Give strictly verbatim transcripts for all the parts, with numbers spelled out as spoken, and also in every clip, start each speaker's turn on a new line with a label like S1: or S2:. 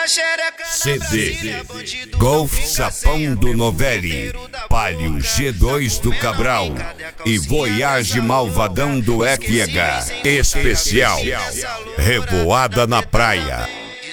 S1: C D Golf Sapão do Novelli, Palio G dois do Cabral e Voyage Malvadão do F H. Especial Revoada na Praia.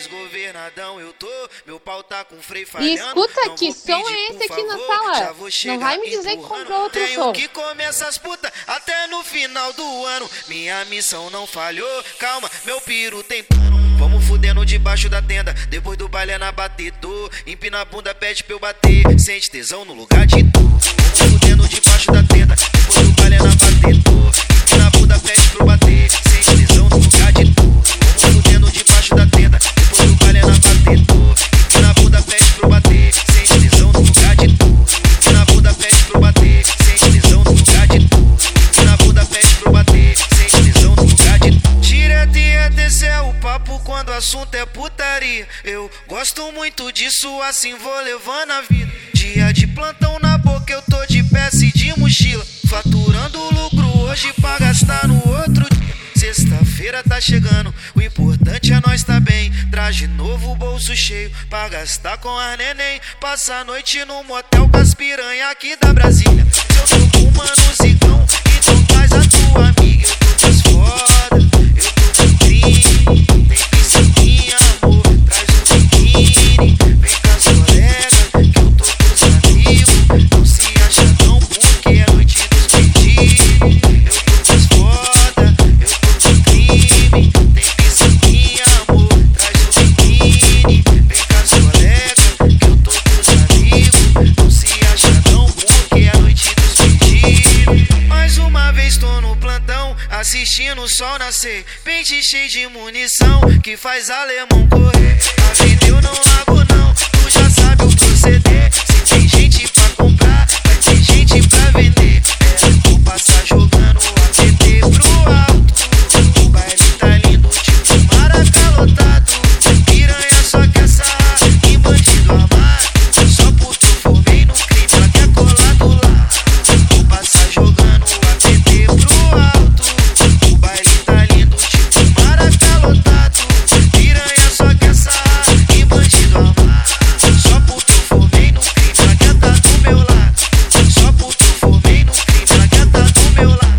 S2: E escuta, que som é esse aqui na sala? Não vai me dizer que comprou outro som.
S3: Que come essas putas até no final do ano. Minha missão não falhou, calma, meu piro tem plano. Vamos fudendo debaixo da tenda, depois do baile é na batedor. Empina a bunda, pede pra eu bater, sente tesão no lugar de tu. Vamos fudendo debaixo da tenda, depois do baile é na batedor. Empina a bunda, pede pra eu bater, sente tesão no lugar de tu. Vamos fudendo debaixo da tenda, depois do baile é na batedor. Empina a bunda, pede pra eu bater, sente tesão no lugar de tu. Empina a bunda, pede pra eu bater, sente tesão no lugar de tu. Empina a bunda, pede pra eu bater, sente tesão no lugar de tu. Direto e esse é o papo quando o assunto é putaria. Eu gosto muito disso, assim vou levando a vida. Dia de plantão na boca, eu tô de peça e de mochila, faturando lucro hoje pra gastar no outro dia. Sexta-feira tá chegando, o importante é nós tá bem. Traje novo, bolso cheio, pra gastar com a neném. Passa a noite no motel com as piranha aqui da Brasília. Se eu tô com mano zigão, então traz a tua amiga. Eu tô das foda, eu tô com crime. Tem piscininha, amor, traz o biquíni. Vem com as colegas, que eu tô com os amigos. Não se acha não, porque é noite dos pedidos. Eu tô com as foda, eu tô com crime. Tem piscininha, amor, traz o biquíni. Vem com as colegas, que eu tô com os amigos. Não se acha não, porque é noite dos pedidos. Mais uma vez tô no plantão, assistindo o sol nascer. Pente cheio de munição, que faz alemão correr. A vida eu não largo não, tu já sabe o proceder. Se tem gente pra comprar, vai ter gente pra vender. É, vou passar jogando o A P T pro alto. O baile tá lindo, tipo Maracá lotado. Piranha só quer sarrar e bandido amado. Só porque eu formei no crime, ela quer colar do lado. Vou passar jogando o A P T pro alto. O baile tá lindo, tipo Maracá lotado. Piranha só quer sarrar e bandido amado. Só porque eu formei no crime, ela quer tá do meu lado. Só porque eu formei no crime, ela quer tá do meu lado.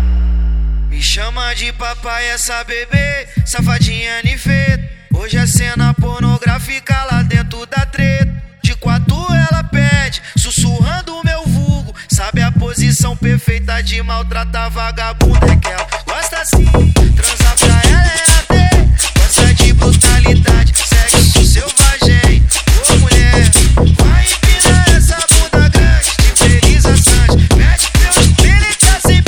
S3: Me chama de papai essa bebê, safadinha nifeta. Hoje é cena pornográfica lá dentro da treta. De quatro ela pede, sussurrando o meu vulgo. Sabe a posição perfeita de maltratar vagabunda. É que ela gosta assim, transar pra ela é até. Gosta de brutalidade, sexo selvagem. Ô mulher, vai empinar essa bunda grande de Felisa Santos. Mete meus pelecas sem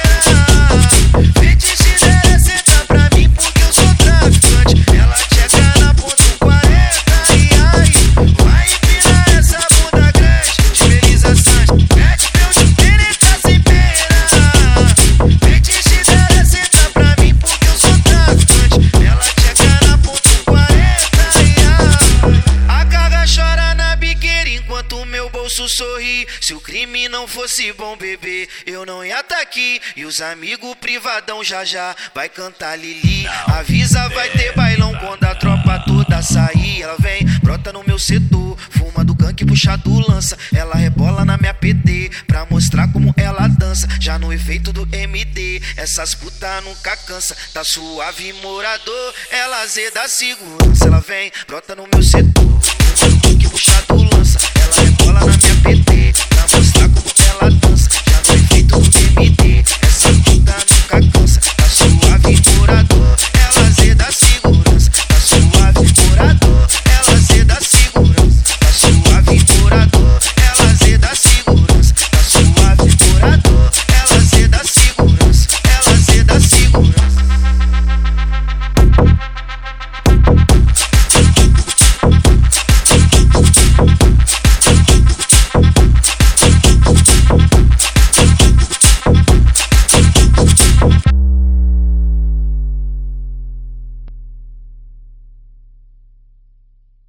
S3: pena. Fetiche dela é sentar pra mim porque eu sou traficante. Ela checa na ponta quarenta e aí vai empinar essa bunda grande de Felisa Santos. Mete meus pelecas sem pena. Fetiche dela é sentar pra mim porque eu sou traficante. Ela checa na ponta quarenta e aí a carga chora na biqueira enquanto o meu bolso sorri. Se o crime não fosse bom, bebê, eu não ia tá aqui. E os amigos privadão já já vai cantar Lili. Avisa, vai ter bailão quando a tropa toda sair. Ela vem, brota no meu setor, fuma do gangue, puxa do lança. Ela rebola na minha P T pra mostrar como ela dança. Já no efeito do M D, essas putas nunca cansa. Tá suave morador, ela zeda segurança. Ela vem, brota no meu setor, fuma do gangue, puxa